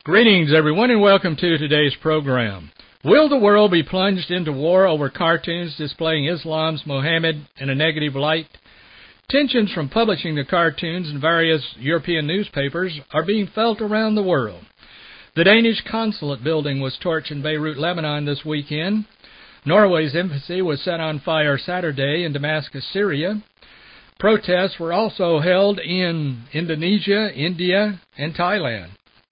Greetings, everyone, and welcome to today's program. Will the world be plunged into war over cartoons displaying Islam's Muhammad in a negative light? Tensions from publishing the cartoons in various European newspapers are being felt around the world. The Danish consulate building was torched in Beirut, Lebanon this weekend. Norway's embassy was set on fire Saturday in Damascus, Syria. Protests were also held in Indonesia, India, and Thailand.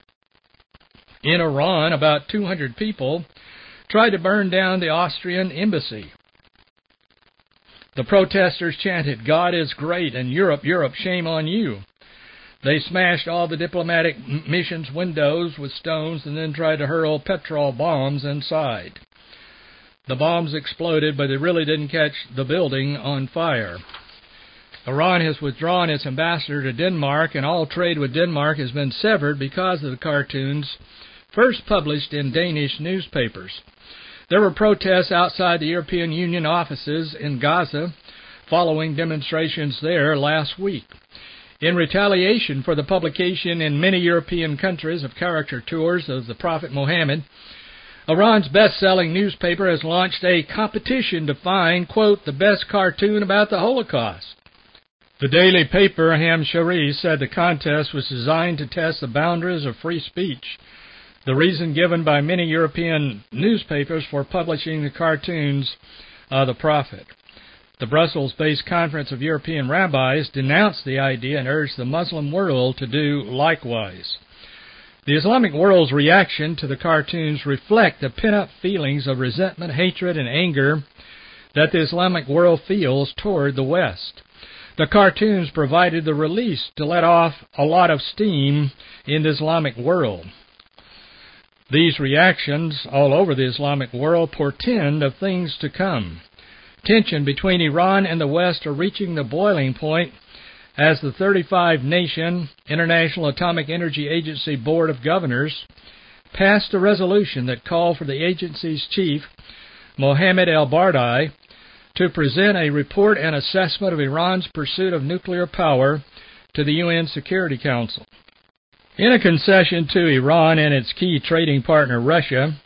In Iran, about 200 people tried to burn down the Austrian embassy. The protesters chanted, "God is great," and Europe, Europe, shame on you. They smashed all the diplomatic missions' windows with stones and then tried to hurl petrol bombs inside. The bombs exploded, but they really didn't catch the building on fire. Iran has withdrawn its ambassador to Denmark, and all trade with Denmark has been severed because of the cartoons first published in Danish newspapers. There were protests outside the European Union offices in Gaza following demonstrations there last week. In retaliation for the publication in many European countries of caricatures of the Prophet Muhammad, Iran's best-selling newspaper has launched a competition to find, quote, the best cartoon about the Holocaust. The daily paper Hamshari said the contest was designed to test the boundaries of free speech, the reason given by many European newspapers for publishing the cartoons of the Prophet. The Brussels-based Conference of European Rabbis denounced the idea and urged the Muslim world to do likewise. The Islamic world's reaction to the cartoons reflect the pent-up feelings of resentment, hatred, and anger that the Islamic world feels toward the West. The cartoons provided the release to let off a lot of steam in the Islamic world. These reactions all over the Islamic world portend of things to come. Tension between Iran and the West are reaching the boiling point as the 35-nation International Atomic Energy Agency Board of Governors passed a resolution that called for the agency's chief, Mohammed El-Bardai, to present a report and assessment of Iran's pursuit of nuclear power to the UN Security Council. In a concession to Iran and its key trading partner, Russia,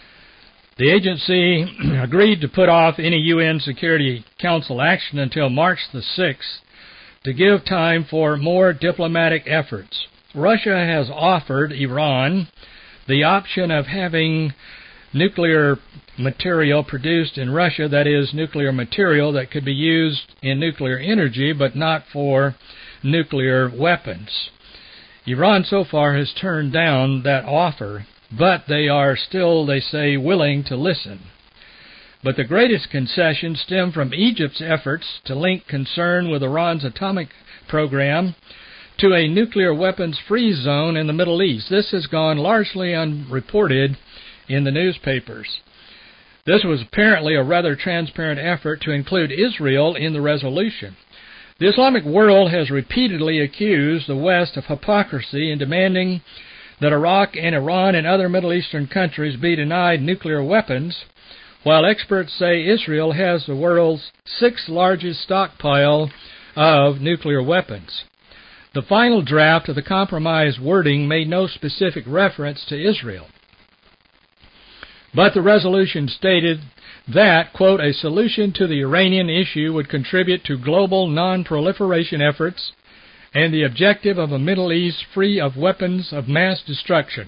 the agency agreed to put off any UN Security Council action until March the 6th to give time for more diplomatic efforts. Russia has offered Iran the option of having nuclear material produced in Russia, that is, nuclear material that could be used in nuclear energy but not for nuclear weapons. Iran so far has turned down that offer, but they are still, they say, willing to listen. But the greatest concessions stem from Egypt's efforts to link concern with Iran's atomic program to a nuclear weapons-free zone in the Middle East. This has gone largely unreported in the newspapers. This was apparently a rather transparent effort to include Israel in the resolution. The Islamic world has repeatedly accused the West of hypocrisy in demanding that Iraq and Iran and other Middle Eastern countries be denied nuclear weapons, while experts say Israel has the world's sixth largest stockpile of nuclear weapons. The final draft of the compromise wording made no specific reference to Israel, but the resolution stated that, quote, a solution to the Iranian issue would contribute to global non-proliferation efforts and the objective of a Middle East free of weapons of mass destruction.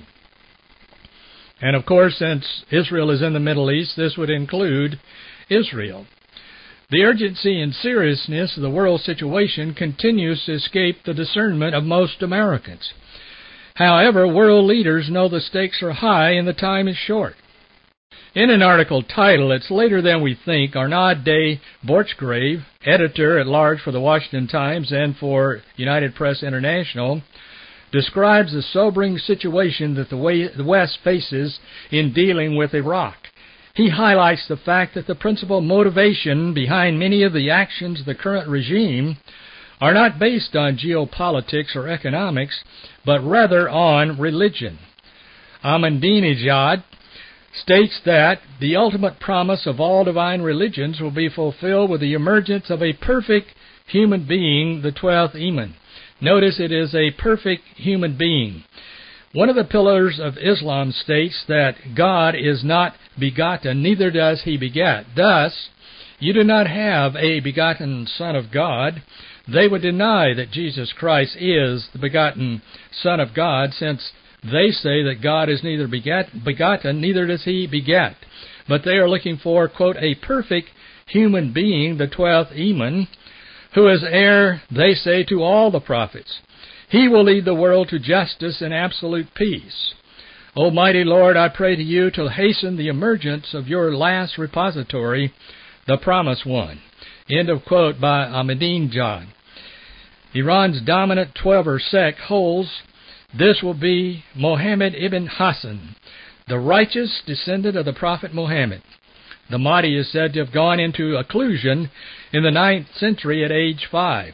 And, of course, since Israel is in the Middle East, this would include Israel. The urgency and seriousness of the world situation continues to escape the discernment of most Americans. However, world leaders know the stakes are high and the time is short. In an article titled, "It's Later Than We Think," Arnaud de Borchgrave, editor-at-large for the Washington Times and for United Press International, describes the sobering situation that the West faces in dealing with Iraq. He highlights the fact that the principal motivation behind many of the actions of the current regime are not based on geopolitics or economics, but rather on religion. Ahmadinejad states that the ultimate promise of all divine religions will be fulfilled with the emergence of a perfect human being, the 12th Imam. Notice it is a perfect human being. One of the pillars of Islam states that God is not begotten, neither does he beget. Thus, you do not have a begotten Son of God. They would deny that Jesus Christ is the begotten Son of God, since they say that God is neither begotten, neither does he beget. But they are looking for, quote, a perfect human being, the 12th Imam, who is heir, they say, to all the prophets. He will lead the world to justice and absolute peace. Almighty Lord, I pray to you to hasten the emergence of your last repository, the Promised One. End of quote by Ahmadinejad. Iran's dominant Twelver sect holds this will be Mohammed ibn Hassan, the righteous descendant of the Prophet Muhammad. The Mahdi is said to have gone into occlusion in the 9th century at age 5.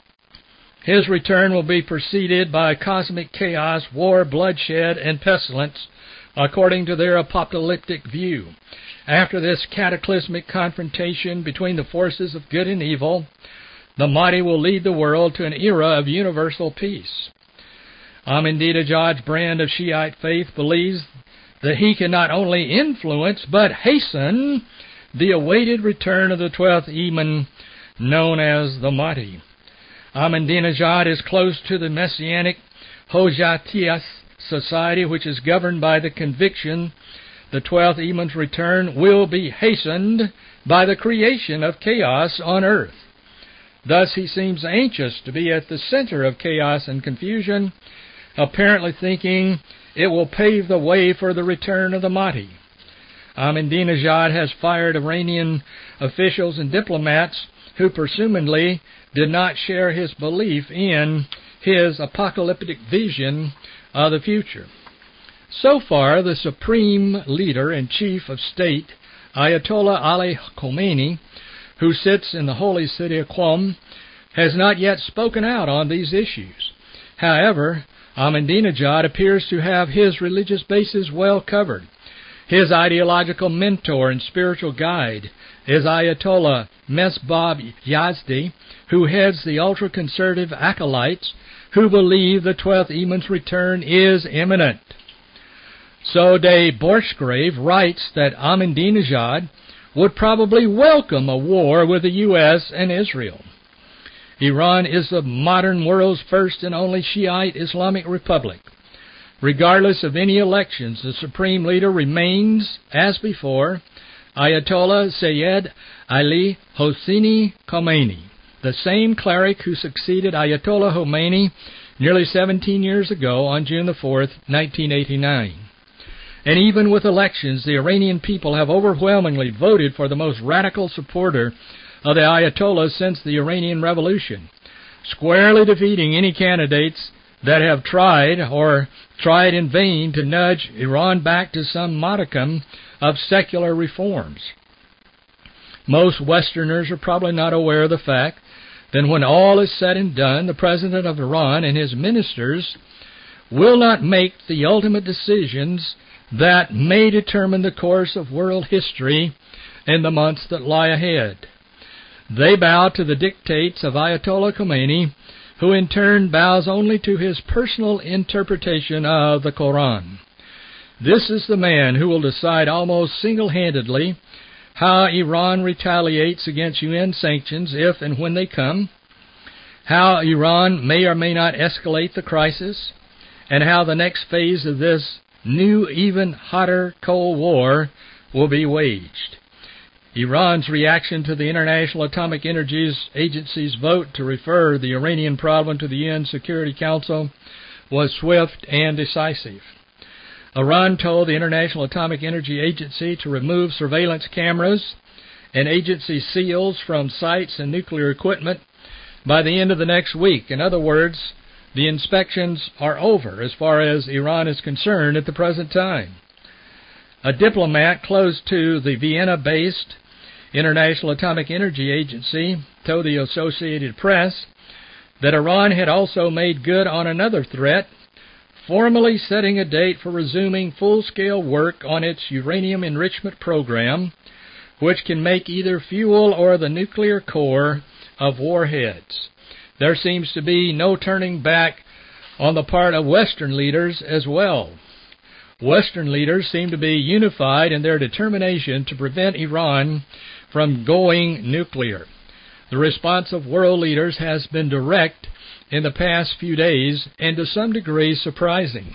His return will be preceded by cosmic chaos, war, bloodshed, and pestilence, according to their apocalyptic view. After this cataclysmic confrontation between the forces of good and evil, the Mahdi will lead the world to an era of universal peace. Ahmadinejad's brand of Shiite faith believes that he can not only influence but hasten the awaited return of the 12th Imam, known as the Mahdi. Ahmadinejad is close to the Messianic Hojatiyas society, which is governed by the conviction the 12th Imam's return will be hastened by the creation of chaos on earth. Thus he seems anxious to be at the center of chaos and confusion, apparently thinking it will pave the way for the return of the Mahdi. Ahmadinejad has fired Iranian officials and diplomats who presumably did not share his belief in his apocalyptic vision of the future. So far, the supreme leader and chief of state, Ayatollah Ali Khamenei, who sits in the holy city of Qom, has not yet spoken out on these issues. However, Ahmadinejad appears to have his religious bases well covered. His ideological mentor and spiritual guide is Ayatollah Mesbah Yazdi, who heads the ultra-conservative acolytes who believe the 12th Imam's return is imminent. So de Borschgrave writes that Ahmadinejad would probably welcome a war with the U.S. and Israel. Iran is the modern world's first and only Shiite Islamic republic. Regardless of any elections, the supreme leader remains, as before, Ayatollah Sayyid Ali Hosseini Khamenei, the same cleric who succeeded Ayatollah Khomeini nearly 17 years ago on June the 4th, 1989. And even with elections, the Iranian people have overwhelmingly voted for the most radical supporter of the Ayatollah since the Iranian Revolution, squarely defeating any candidates that have tried in vain to nudge Iran back to some modicum of secular reforms. Most Westerners are probably not aware of the fact that when all is said and done, the President of Iran and his ministers will not make the ultimate decisions that may determine the course of world history in the months that lie ahead. They bow to the dictates of Ayatollah Khomeini, who in turn bows only to his personal interpretation of the Quran. This is the man who will decide almost single-handedly how Iran retaliates against UN sanctions if and when they come, how Iran may or may not escalate the crisis, and how the next phase of this new, even hotter Cold War will be waged. Iran's reaction to the International Atomic Energy Agency's vote to refer the Iranian problem to the UN Security Council was swift and decisive. Iran told the International Atomic Energy Agency to remove surveillance cameras and agency seals from sites and nuclear equipment by the end of the next week. In other words, the inspections are over as far as Iran is concerned at the present time. A diplomat close to the Vienna-based International Atomic Energy Agency told the Associated Press that Iran had also made good on another threat, formally setting a date for resuming full-scale work on its uranium enrichment program, which can make either fuel or the nuclear core of warheads. There seems to be no turning back on the part of Western leaders as well. Western leaders seem to be unified in their determination to prevent Iran from going nuclear. The response of world leaders has been direct in the past few days and to some degree surprising.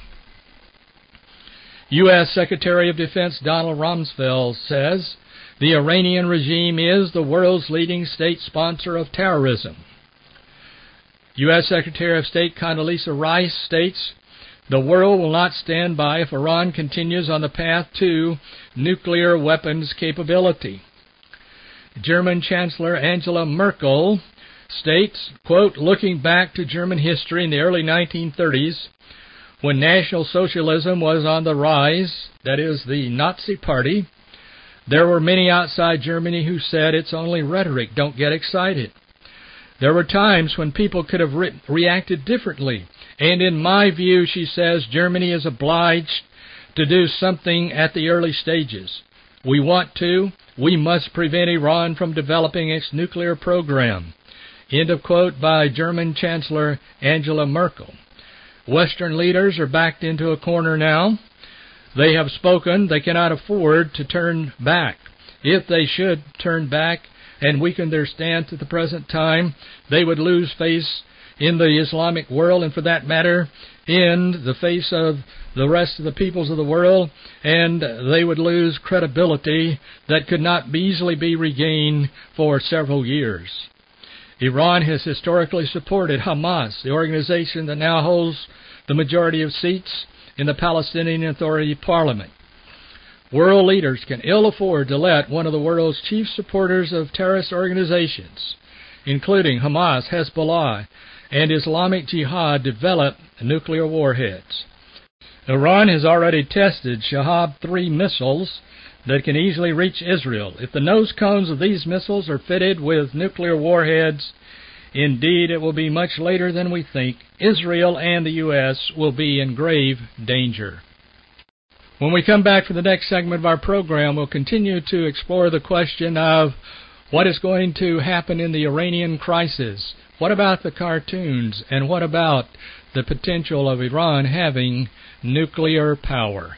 U.S. Secretary of Defense Donald Rumsfeld says the Iranian regime is the world's leading state sponsor of terrorism. U.S. Secretary of State Condoleezza Rice states, "The world will not stand by if Iran continues on the path to nuclear weapons capability." German Chancellor Angela Merkel states, quote, "Looking back to German history in the early 1930s, when National Socialism was on the rise, that is, the Nazi Party, there were many outside Germany who said it's only rhetoric, don't get excited. There were times when people could have reacted differently, and in my view," she says, "Germany is obliged to do something at the early stages. We must prevent Iran from developing its nuclear program." End of quote by German Chancellor Angela Merkel. Western leaders are backed into a corner now. They have spoken. They cannot afford to turn back. If they should turn back and weaken their stance at the present time, they would lose face in the Islamic world, and for that matter, in the face of the rest of the peoples of the world, and they would lose credibility that could not easily be regained for several years. Iran has historically supported Hamas, the organization that now holds the majority of seats in the Palestinian Authority Parliament. World leaders can ill afford to let one of the world's chief supporters of terrorist organizations, including Hamas, Hezbollah, and Islamic Jihad, develop nuclear warheads. Iran has already tested Shahab-3 missiles that can easily reach Israel. If the nose cones of these missiles are fitted with nuclear warheads, indeed it will be much later than we think. Israel and the U.S. will be in grave danger. When we come back for the next segment of our program, we'll continue to explore the question of what is going to happen in the Iranian crisis. What about the cartoons? And what about the potential of Iran having nuclear power?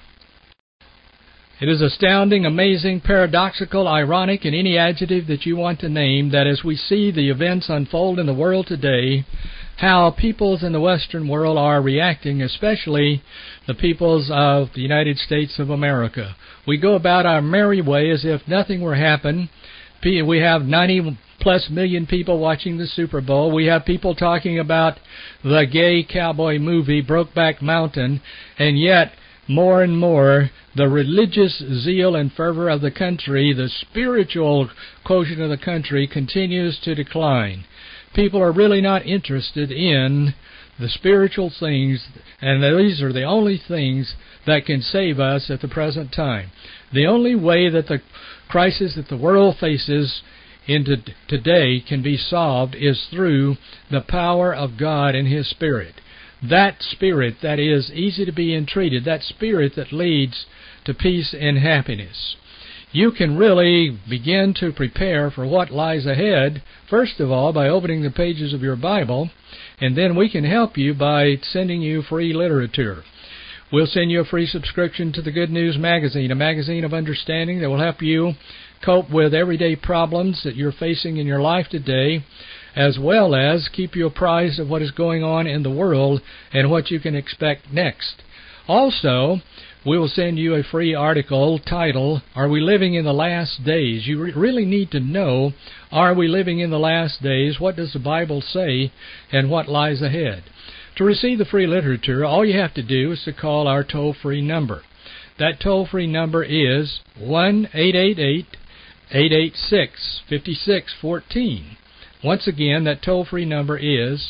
It is astounding, amazing, paradoxical, ironic, and any adjective that you want to name, that as we see the events unfold in the world today, how peoples in the Western world are reacting, especially the peoples of the United States of America. We go about our merry way as if nothing were happening. We have 90-plus million people watching the Super Bowl. We have people talking about the gay cowboy movie, Brokeback Mountain, and yet more and more, the religious zeal and fervor of the country, the spiritual quotient of the country, continues to decline. People are really not interested in the spiritual things, and these are the only things that can save us at the present time. The only way that the crisis that the world faces into today can be solved is through the power of God and His Spirit. That Spirit that is easy to be entreated, that Spirit that leads to peace and happiness. You can really begin to prepare for what lies ahead, first of all, by opening the pages of your Bible, and then we can help you by sending you free literature. We'll send you a free subscription to the Good News Magazine, a magazine of understanding that will help you cope with everyday problems that you're facing in your life today, as well as keep you apprised of what is going on in the world and what you can expect next. Also, we will send you a free article titled, Are We Living in the Last Days? You really need to know, are we living in the last days? What does the Bible say? And what lies ahead? To receive the free literature, all you have to do is to call our toll-free number. That toll-free number is 1-888-886-5614. Once again, that toll-free number is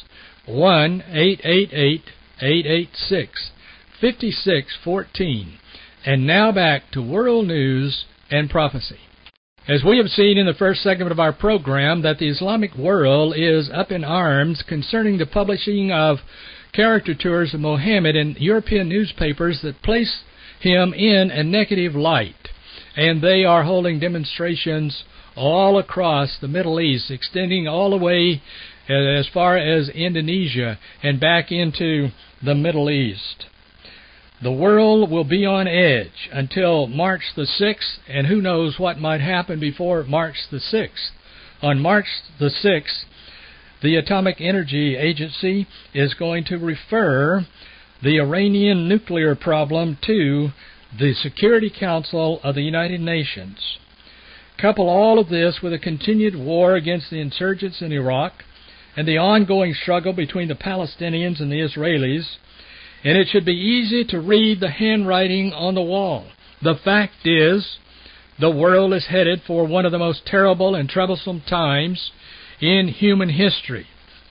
1-888-886-5614. And now back to World News and Prophecy. As we have seen in the first segment of our program, that the Islamic world is up in arms concerning the publishing of caricatures of Muhammad in European newspapers that place him in a negative light. And they are holding demonstrations all across the Middle East, extending all the way as far as Indonesia and back into the Middle East. The world will be on edge until March the 6th, and who knows what might happen before March the 6th. On March the 6th, the Atomic Energy Agency is going to refer the Iranian nuclear problem to the Security Council of the United Nations. Couple all of this with a continued war against the insurgents in Iraq and the ongoing struggle between the Palestinians and the Israelis, and it should be easy to read the handwriting on the wall. The fact is, the world is headed for one of the most terrible and troublesome times in human history.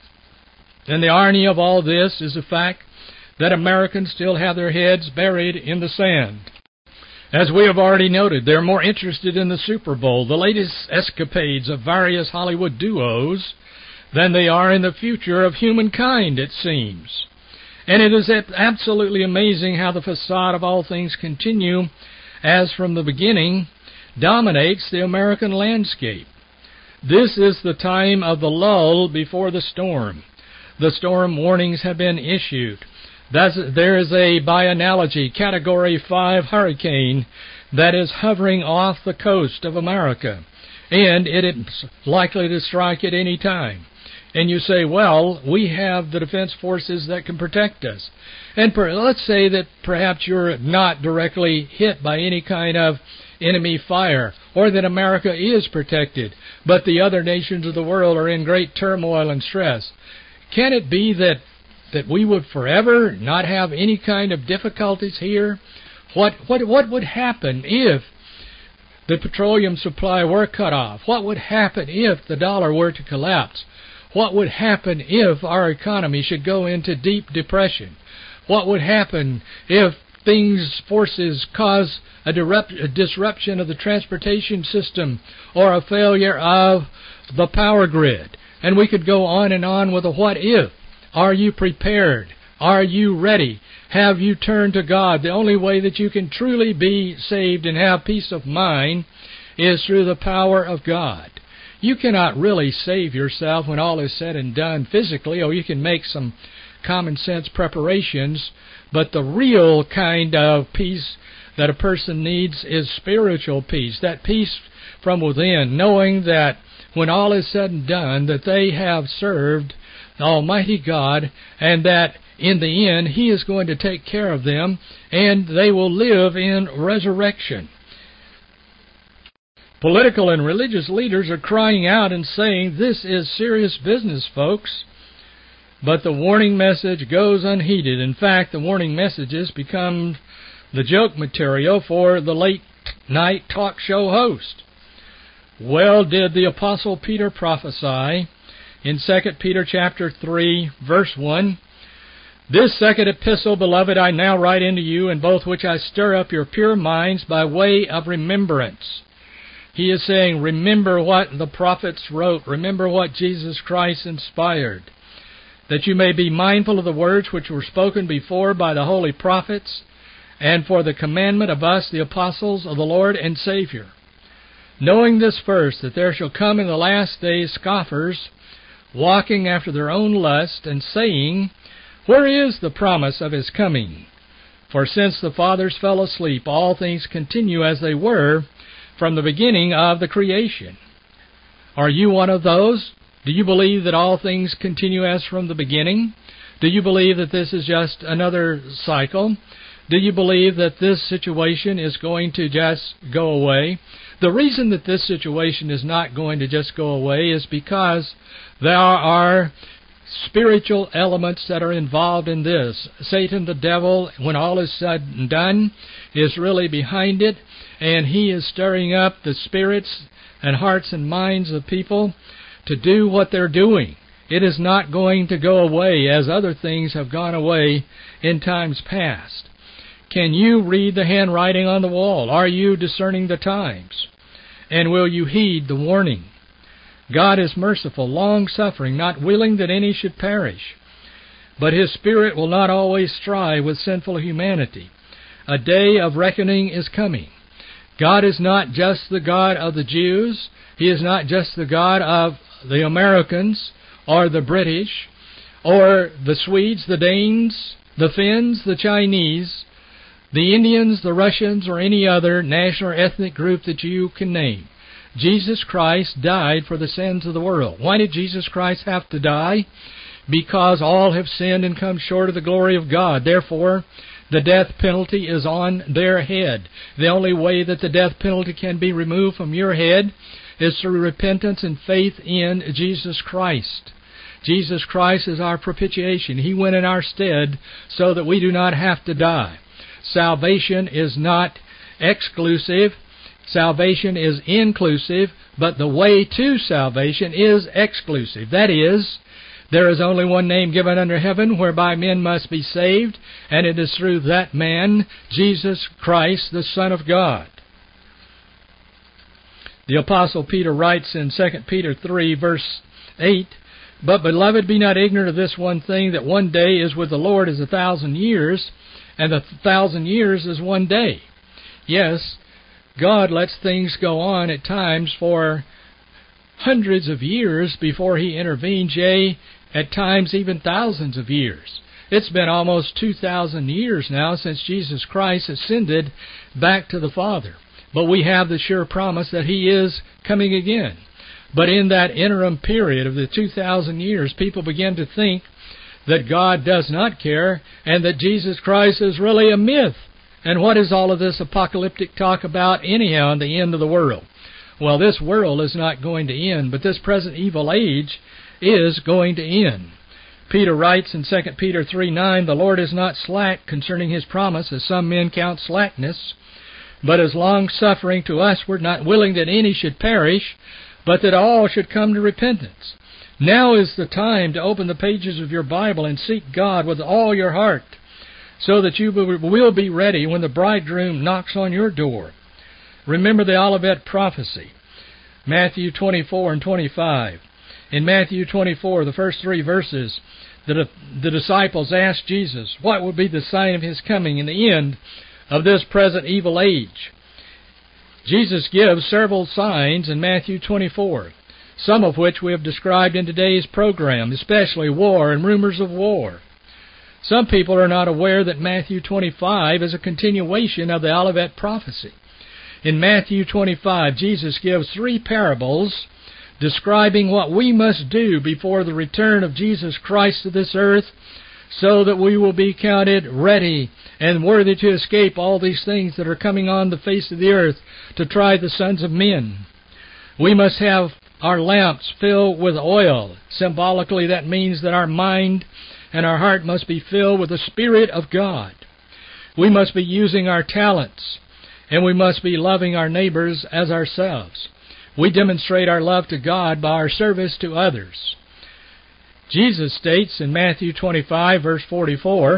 And the irony of all this is the fact that Americans still have their heads buried in the sand. As we have already noted, they're more interested in the Super Bowl, the latest escapades of various Hollywood duos, than they are in the future of humankind, it seems. And it is absolutely amazing how the facade of all things continue, as from the beginning, dominates the American landscape. This is the time of the lull before the storm. The storm warnings have been issued. There is a, by analogy, Category 5 hurricane that is hovering off the coast of America, and it is likely to strike at any time. And you say, well, we have the defense forces that can protect us. And let's say that perhaps you're not directly hit by any kind of enemy fire, or that America is protected, but the other nations of the world are in great turmoil and stress. Can it be that we would forever not have any kind of difficulties here? What would happen if the petroleum supply were cut off? What would happen if the dollar were to collapse? What would happen if our economy should go into deep depression? What would happen if forces cause a disruption of the transportation system or a failure of the power grid? And we could go on and on with a what if. Are you prepared? Are you ready? Have you turned to God? The only way that you can truly be saved and have peace of mind is through the power of God. You cannot really save yourself when all is said and done physically, or you can make some common sense preparations, but the real kind of peace that a person needs is spiritual peace, that peace from within, knowing that when all is said and done, that they have served Almighty God, and that in the end He is going to take care of them, and they will live in resurrection. Political and religious leaders are crying out and saying, this is serious business, folks. But the warning message goes unheeded. In fact, the warning messages become the joke material for the late-night talk show host. Well did the Apostle Peter prophesy in 2 Peter chapter 3, verse 1, "This second epistle, beloved, I now write unto you, in both which I stir up your pure minds by way of remembrance." He is saying, remember what the prophets wrote. Remember what Jesus Christ inspired, that you may be mindful of the words which were spoken before by the holy prophets, and for the commandment of us, the apostles of the Lord and Savior. Knowing this first, that there shall come in the last days scoffers, walking after their own lust, and saying, where is the promise of His coming? For since the fathers fell asleep, all things continue as they were from the beginning of the creation. Are you one of those? Do you believe that all things continue as from the beginning? Do you believe that this is just another cycle? Do you believe that this situation is going to just go away? The reason that this situation is not going to just go away is because there are spiritual elements that are involved in this. Satan, the devil, when all is said and done, is really behind it, and he is stirring up the spirits and hearts and minds of people to do what they're doing. It is not going to go away as other things have gone away in times past. Can you read the handwriting on the wall? Are you discerning the times? And will you heed the warning? God is merciful, long-suffering, not willing that any should perish. But His Spirit will not always strive with sinful humanity. A day of reckoning is coming. God is not just the God of the Jews. He is not just the God of the Americans or the British or the Swedes, the Danes, the Finns, the Chinese, the Indians, the Russians, or any other national or ethnic group that you can name. Jesus Christ died for the sins of the world. Why did Jesus Christ have to die? Because all have sinned and come short of the glory of God. Therefore, the death penalty is on their head. The only way that the death penalty can be removed from your head is through repentance and faith in Jesus Christ. Jesus Christ is our propitiation. He went in our stead so that we do not have to die. Salvation is not exclusive. Salvation is inclusive, but the way to salvation is exclusive. That is, there is only one name given under heaven whereby men must be saved, and it is through that man, Jesus Christ, the Son of God. The Apostle Peter writes in 2 Peter 3, verse 8, "But, beloved, be not ignorant of this one thing, that one day is with the Lord as 1,000 years, and 1,000 years is one day." Yes, God lets things go on at times for hundreds of years before He intervenes, yea, at times even thousands of years. It's been almost 2,000 years now since Jesus Christ ascended back to the Father. But we have the sure promise that He is coming again. But in that interim period of the 2,000 years, people begin to think that God does not care and that Jesus Christ is really a myth. And what is all of this apocalyptic talk about anyhow in the end of the world? Well, this world is not going to end, but this present evil age is going to end. Peter writes in 2 Peter 3:9, "The Lord is not slack concerning His promise, as some men count slackness, but is long-suffering to usward, not willing that any should perish, but that all should come to repentance." Now is the time to open the pages of your Bible and seek God with all your heart, so that you will be ready when the bridegroom knocks on your door. Remember the Olivet prophecy, Matthew 24 and 25. In Matthew 24, the first 3 verses, the disciples asked Jesus, what would be the sign of His coming in the end of this present evil age? Jesus gives several signs in Matthew 24, some of which we have described in today's program, especially war and rumors of war. Some people are not aware that Matthew 25 is a continuation of the Olivet prophecy. In Matthew 25, Jesus gives 3 parables describing what we must do before the return of Jesus Christ to this earth, so that we will be counted ready and worthy to escape all these things that are coming on the face of the earth to try the sons of men. We must have our lamps filled with oil. Symbolically, that means that our mind and our heart must be filled with the Spirit of God. We must be using our talents, and we must be loving our neighbors as ourselves. We demonstrate our love to God by our service to others. Jesus states in Matthew 25, verse 44,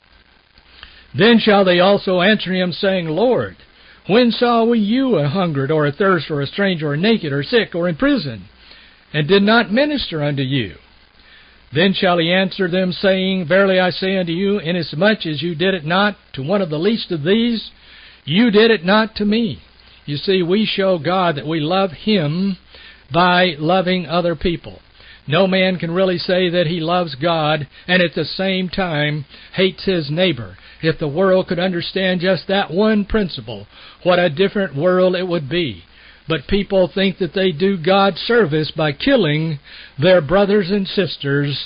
"Then shall they also answer Him, saying, Lord, when saw we you a hungered, or athirst, or a stranger, or naked, or sick, or in prison, and did not minister unto you? Then shall He answer them, saying, Verily I say unto you, inasmuch as you did it not to one of the least of these, you did it not to me." You see, we show God that we love Him by loving other people. No man can really say that he loves God and at the same time hates his neighbor. If the world could understand just that one principle, what a different world it would be. But people think that they do God service by killing their brothers and sisters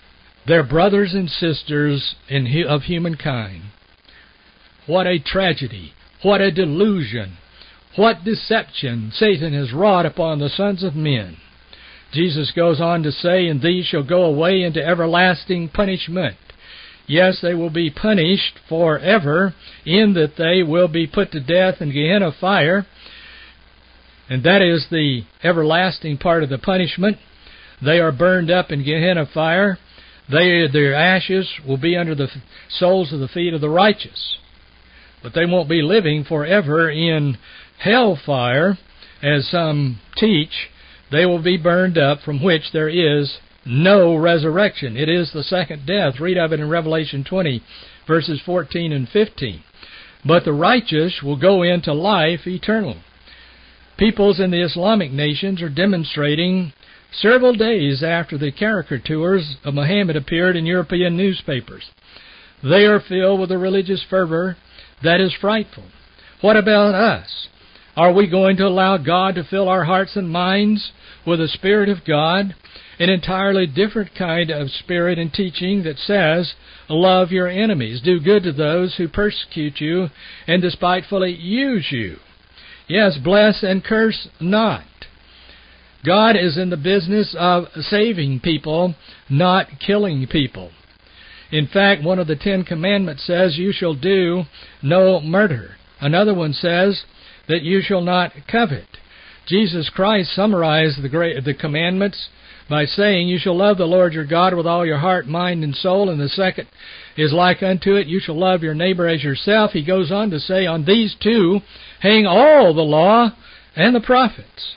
of humankind. What a tragedy! What a delusion! What deception Satan has wrought upon the sons of men! Jesus goes on to say, "And these shall go away into everlasting punishment." Yes, they will be punished forever, in that they will be put to death in Gehenna fire. And that is the everlasting part of the punishment. They are burned up in Gehenna fire. Their ashes will be under the soles of the feet of the righteous. But they won't be living forever in hellfire, as some teach. They will be burned up, from which there is no resurrection. It is the second death. Read of it in Revelation 20, verses 14 and 15. But the righteous will go into life eternal. Peoples in the Islamic nations are demonstrating several days after the caricatures of Muhammad appeared in European newspapers. They are filled with a religious fervor that is frightful. What about us? Are we going to allow God to fill our hearts and minds with the Spirit of God, an entirely different kind of spirit and teaching that says, love your enemies, do good to those who persecute you and despitefully use you? Yes, bless and curse not. God is in the business of saving people, not killing people. In fact, one of the 10 Commandments says, you shall do no murder. Another one says that you shall not covet. Jesus Christ summarized the commandments by saying, you shall love the Lord your God with all your heart, mind, and soul. And the second is like unto it, you shall love your neighbor as yourself. He goes on to say, on these two hang all the law and the prophets.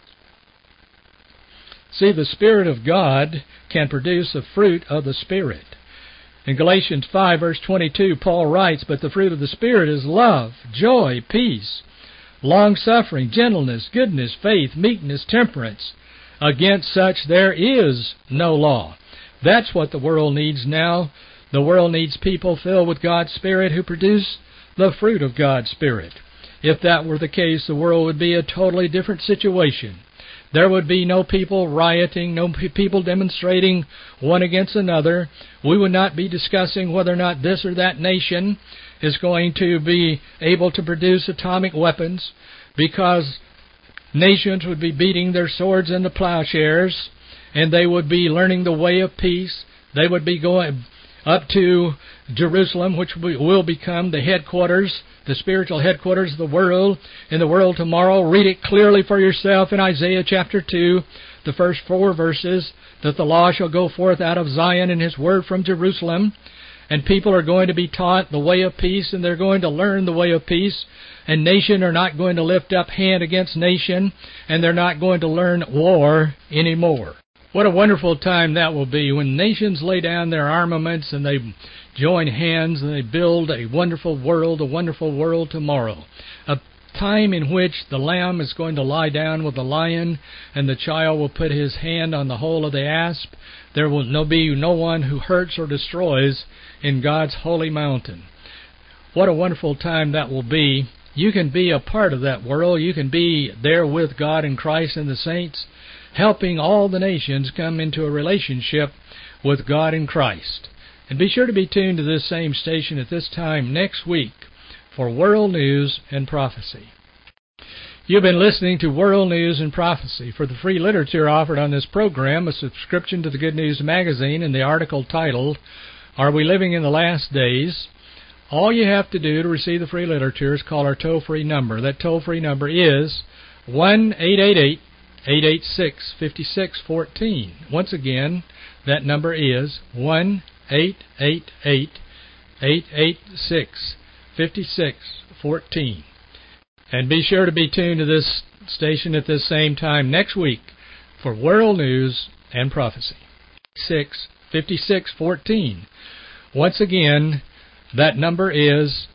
See, the Spirit of God can produce the fruit of the Spirit. In Galatians 5, verse 22, Paul writes, but the fruit of the Spirit is love, joy, peace, long-suffering, gentleness, goodness, faith, meekness, temperance. Against such there is no law. That's what the world needs now. The world needs people filled with God's Spirit who produce the fruit of God's Spirit. If that were the case, the world would be a totally different situation. There would be no people rioting, no people demonstrating one against another. We would not be discussing whether or not this or that nation is going to be able to produce atomic weapons, because nations would be beating their swords into plowshares, and they would be learning the way of peace. They would be going up to Jerusalem, which will become the headquarters, the spiritual headquarters of the world, in the world tomorrow. Read it clearly for yourself in Isaiah chapter 2, the first 4 verses, that the law shall go forth out of Zion and his word from Jerusalem. And people are going to be taught the way of peace, and they're going to learn the way of peace. And nation are not going to lift up hand against nation, and they're not going to learn war anymore. What a wonderful time that will be when nations lay down their armaments and they join hands and they build a wonderful world tomorrow. A time in which the lamb is going to lie down with the lion, and the child will put his hand on the hole of the asp. There will be no one who hurts or destroys in God's holy mountain. What a wonderful time that will be. You can be a part of that world. You can be there with God and Christ and the saints, helping all the nations come into a relationship with God and Christ. And be sure to be tuned to this same station at this time next week for World News and Prophecy. You've been listening to World News and Prophecy. For the free literature offered on this program, a subscription to the Good News magazine and the article titled, Are We Living in the Last Days? All you have to do to receive the free literature is call our toll-free number. That toll-free number is 1-888-886-5614. Once again, that number is 1-888-886-5614. And be sure to be tuned to this station at this same time next week for World News and Prophecy. 5614. Once again, that number is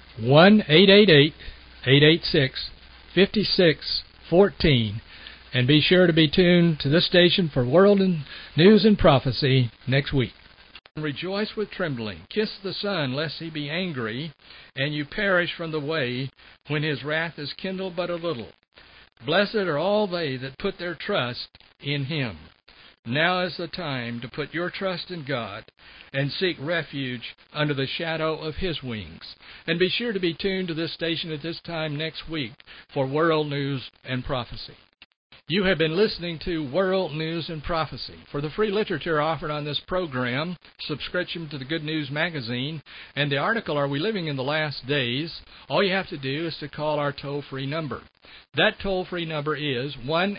1-888-886-5614. And be sure to be tuned to this station for World News and Prophecy next week. Rejoice with trembling. Kiss the Son, lest he be angry, and you perish from the way, when his wrath is kindled but a little. Blessed are all they that put their trust in him. Now is the time to put your trust in God and seek refuge under the shadow of his wings. And be sure to be tuned to this station at this time next week for World News and Prophecy. You have been listening to World News and Prophecy. For the free literature offered on this program, subscription to the Good News magazine, and the article, Are We Living in the Last Days?, all you have to do is to call our toll-free number. That toll-free number is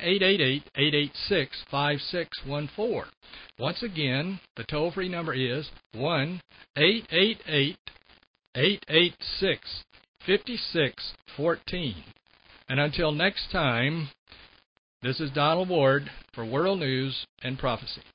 1-888-886-5614. Once again, the toll-free number is 1-888-886-5614. And until next time, this is Donald Ward for World News and Prophecy.